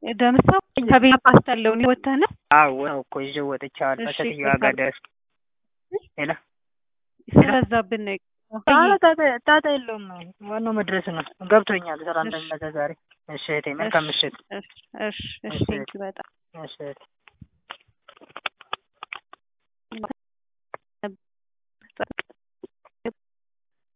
ደምሰው ከቤት ፓስታለው ነው ወጣና አዎ እኮ ይዤው ወጥቻለሁ ከሰትየዋ ጋር ደርስ ሄላ ስለዛብን ነው ታታ የለውም ዋናው መድረስ ነው ገብቶኛል ስራ እንደሚመጣ ዛሬ እሺ እቴ መልካም ምሽት እሺ ቴንኪው በጣም እሺ